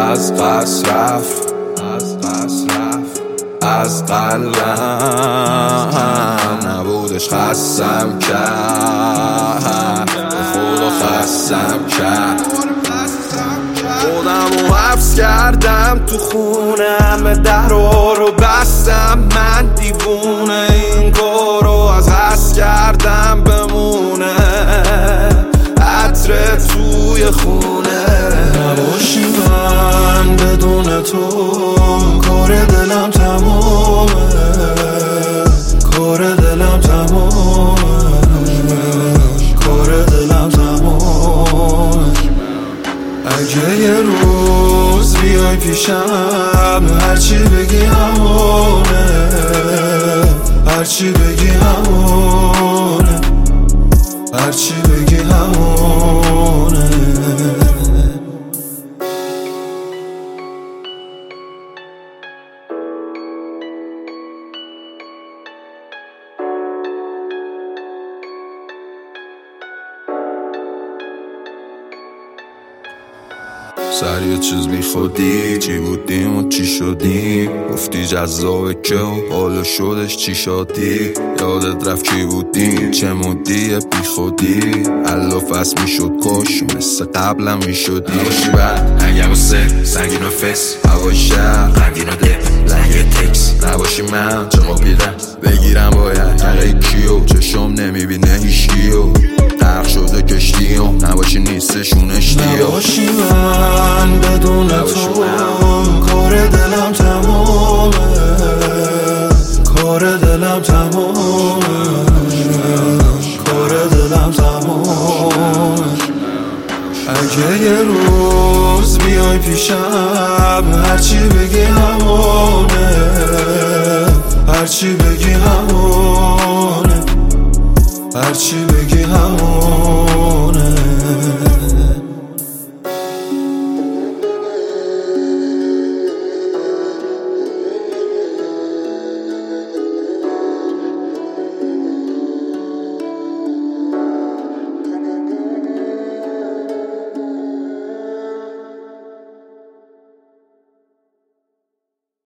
از قصد رفت، از قلبم نبودش خستم کرد، به خدا خستم کرد. خودمو حبس کردم تو خونم، در رو بستم، من دیوونه این کارو از قصد کردم بمونه عطر توی خونه. نباشی من بدون تو کار دلم تمامه، کار دلم تمامه، کار دلم تمامه. اگه یه روز بیای پیشم هرچی بگی همونه، هرچی بگی همونه، هرچی بگی همونه. سر یه چیز بی خودی، چی بودیم و چی شدیم؟ گفتی جذابه که و حالا شدش چی شدی؟ یادت رفت کی بودیم؟ چه مدی بی خودی؟ علافس می شد کش مثل قبلم می شدی. نباشی بعد هنگم و سر سنگین و فس، هوای شهر غمگین و دل لنگ تکس. نباشی من چه بیرم بگیرم باید یقه کیو، چشم نمیبینه هیشگیو، غرق شده کشتیو. نباشی نیستشون اشتیو. نباشی من بدون تو کار دلم تمامه، کار دلم تمامه، کار دلم تمامه. اگه یه روز بیای پیشم هرچی بگی همونه، هرچی بگی همونه، هرچی بگی همونه.